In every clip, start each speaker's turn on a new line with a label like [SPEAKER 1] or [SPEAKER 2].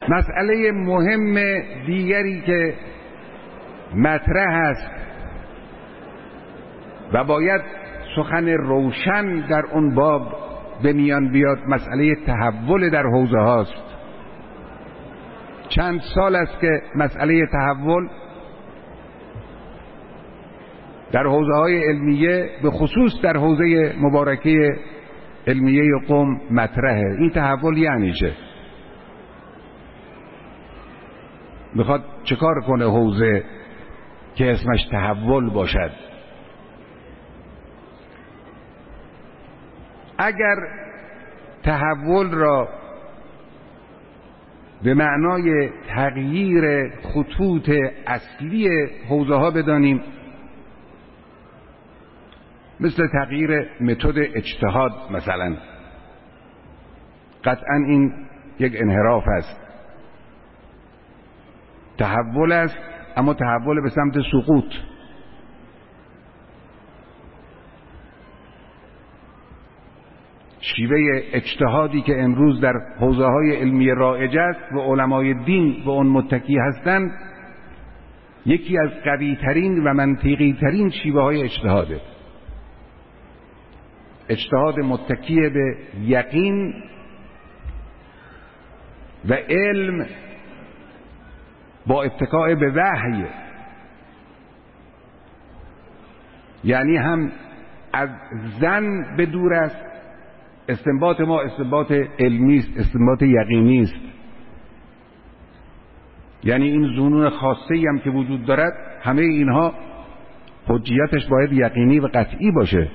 [SPEAKER 1] مسئله مهم دیگری که مطرح است و باید سخن روشن در اون باب به میان بیاد مسئله تحول در حوزه هاست. چند سال است که مسئله تحول در حوزه های علمیه به خصوص در حوزه مبارکه علمیه قم مطرحه. این تحول یعنی چه؟ میخواد چه کار کنه حوزه که اسمش تحول باشد؟ اگر تحول را به معنای تغییر خطوط اصلی حوزه ها بدانیم، مثل تغییر متد اجتهاد مثلا، قطعا این یک انحراف است، تحول است، اما تحول به سمت سقوط. شیوه اجتهادی که امروز در حوزه های علمی رایج است و علمای دین به اون متکی هستند، یکی از قوی ترین و منطقی ترین شیوه های اجتهاده. اجتهاد متکی به یقین و علم با اتکاء به وحی، یعنی هم از ظن به دور است. استنباط ما استنباط علمی است، استنباط یقینی است. یعنی این ظنون خاصه‌ای هم که وجود دارد، همه اینها حجیتش باید یقینی و قطعی باشه.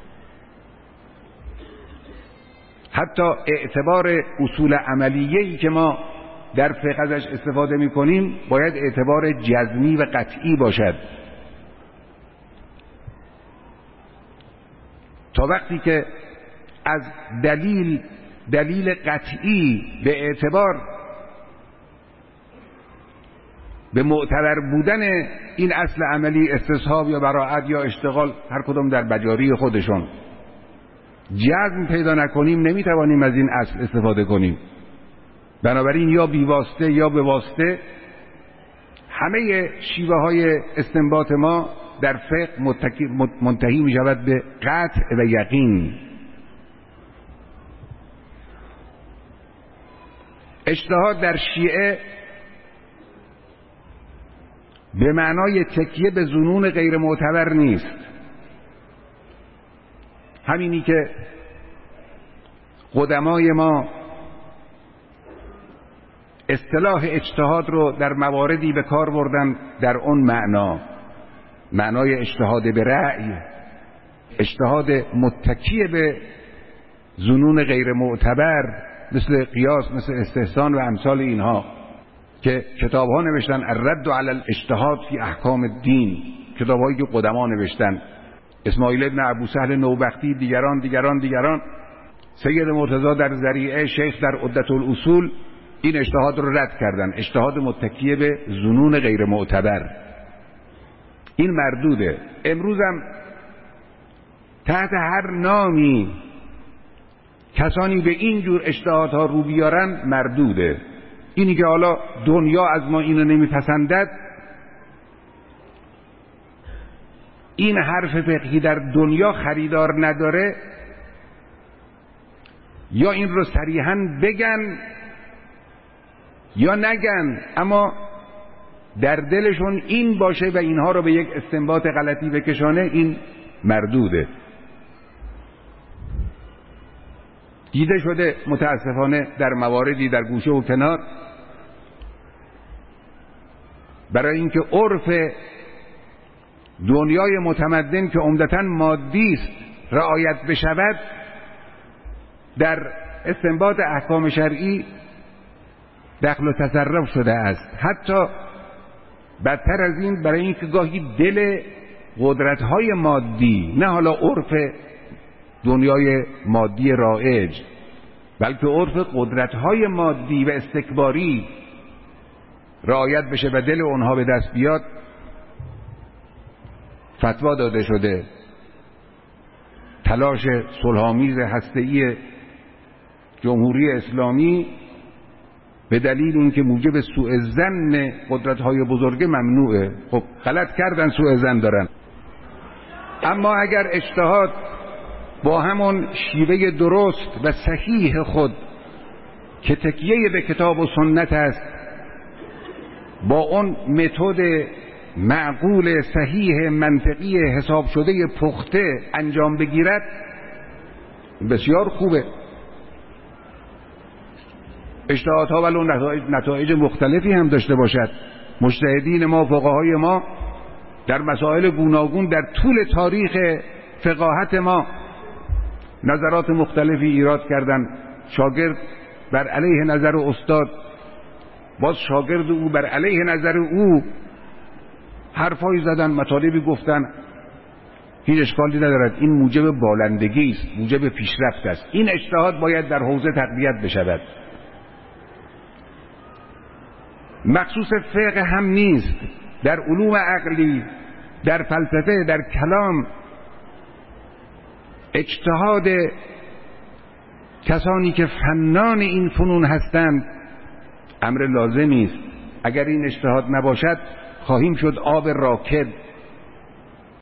[SPEAKER 1] حتی اعتبار اصول عملیه‌ای که ما در فقه ازش استفاده می‌کنیم باید اعتبار جزمی و قطعی باشد. تا وقتی که از دلیل قطعی به اعتبار به معتبر بودن این اصل عملی استصحاب یا براءت یا اشتغال، هر کدام در مجاری خودشون، جزم پیدا نکنیم، نمیتوانیم از این اصل استفاده کنیم. بنابراین یا بیواسطه یا به واسطه همه شیوه های استنباط ما در فقه منتهی می شود به قطع و یقین. اجتهاد در شیعه به معنای تکیه به ظنون غیر معتبر نیست. همینی که قدمای ما اصطلاح اجتهاد رو در مواردی به کار بردن در اون معنای اجتهاد به رأی، اجتهاد متکی به ظنون غیر معتبر، مثل قیاس، مثل استحسان و امثال اینها که کتاب ها نوشتن الرد علی الاجتهاد فی احکام الدین، کتاب هایی که قدما نوشتن، اسماعیل ابن ابو سهل نوبختی، دیگران. سید مرتضی در ذریعه، شیخ در عدة الاصول این اجتهاد رو رد کردن، اجتهاد متکی به ظنون غیر معتبر. این مردوده. امروزم تحت هر نامی کسانی به این جور اجتهادها رو بیارن مردوده. اینی که حالا دنیا از ما اینو نمیپسندد، این حرف فقهی در دنیا خریدار نداره، یا این رو صریحاً بگن یا نگن، اما در دلشون این باشه و اینها رو به یک استنباط غلطی بکشانه، این مردوده. دیده شده متاسفانه در مواردی در گوشه و کنار، برای اینکه عرف دنیای متمدن که عمدتاً مادی است رعایت بشود، در استنباط احکام شرعی دخل و تصرف شده است. حتی بدتر از این، برای اینکه گاهی دل قدرت‌های مادی، نه حالا عرف دنیای مادی رایج، بلکه عرف قدرت‌های مادی و استکباری رعایت بشه و دل اونها به دست بیاد، فتوا داده شده تلاش صلح‌آمیز هسته‌ای جمهوری اسلامی به دلیل اینکه موجب سوء ظن قدرت‌های بزرگ ممنوعه. خب غلط کردن، سوء ظن دارن. اما اگر اجتهاد با همون شیوه درست و صحیح خود که تکیه به کتاب و سنت است، با اون متد معقول صحیح منطقی حساب شده پخته انجام بگیرد، بسیار خوبه. اجتهادها ولو نتایج مختلفی هم داشته باشد، مجتهدین ما، فقهای ما در مسائل گوناگون در طول تاریخ فقاهت ما نظرات مختلفی ایراد کردن. شاگرد بر علیه نظر استاد، باز شاگرد او بر علیه نظر او حرفایی زدن، مطالبی گفتن. هیچ اشکالی ندارد، این موجب بالندگی است، موجب پیشرفت است. این اجتهاد باید در حوزه تقویت بشود. مخصوص فقه هم نیست، در علوم عقلی، در فلسفه، در کلام، اجتهاد کسانی که فنان این فنون هستند امر لازمی است. اگر این اجتهاد نباشد خواهیم شد آب راکد